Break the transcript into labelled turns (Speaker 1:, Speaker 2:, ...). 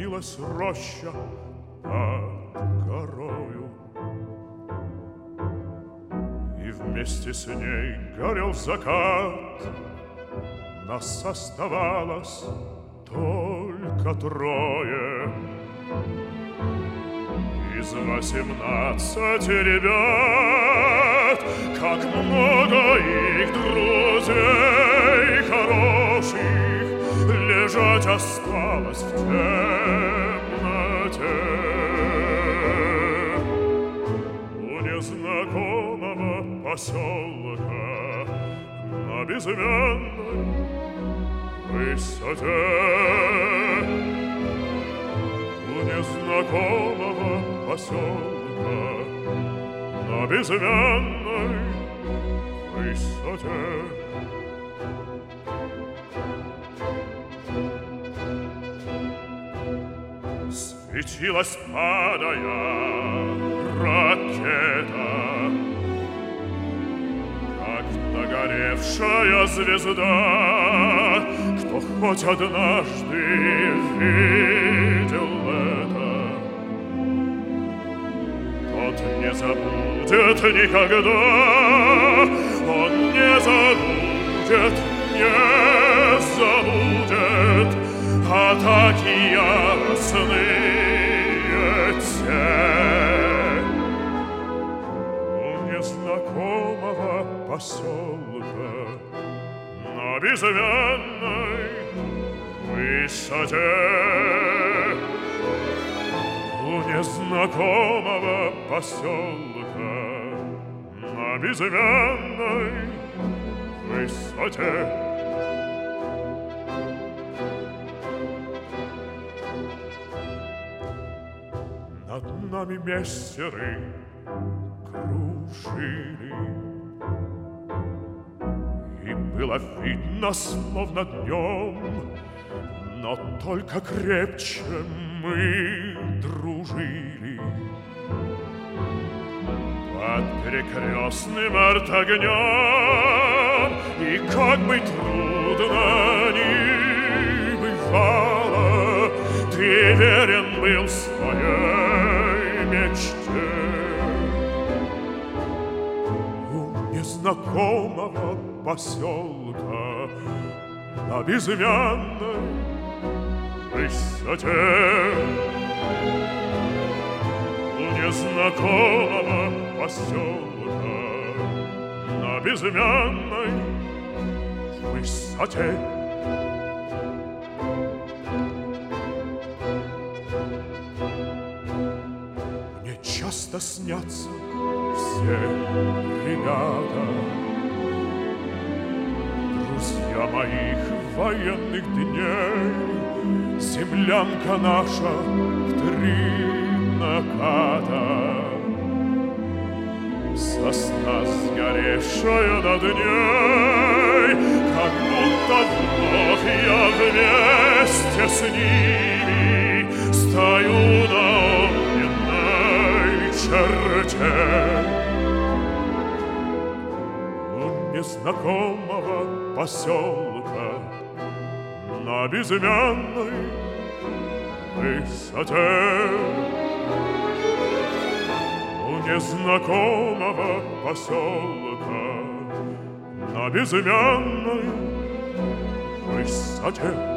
Speaker 1: вилась роща под горою, и вместе с ней горел закат. Нас оставалось только трое из 18 ребят. Как много их друзей хороших лежать осталось в темноте. У незнакомого поселка на безымянной высоте, у незнакомого поселка на безымянной высоте. Светилась, падая, ракета, как догоревшая звезда. Кто хоть однажды видел это, тот не забудет никогда. Он не забудет, не забудет атаки яростные те. У незнакомого поселка на безымянной высоте, у незнакомого поселка на безымянной высоте. Над нами мессеры кружили, и было видно, словно днем, но только крепче мы дружили. Под перекрестным артогнем, и как бы трудно ни бывало, ты верен был своей мечте. У незнакомого поселка на безымянной высоте, у незнакомого поселка на безымянной высоте. Мне часто снятся все ребята, друзья моих военных дней. Землянка наша в 3 наката, сосна сгоревшая над ней, как будто вновь я вместе с ними стою на огненной черте. У незнакомого поселка на безымянной высоте, у незнакомого поселка на безымянной высоте.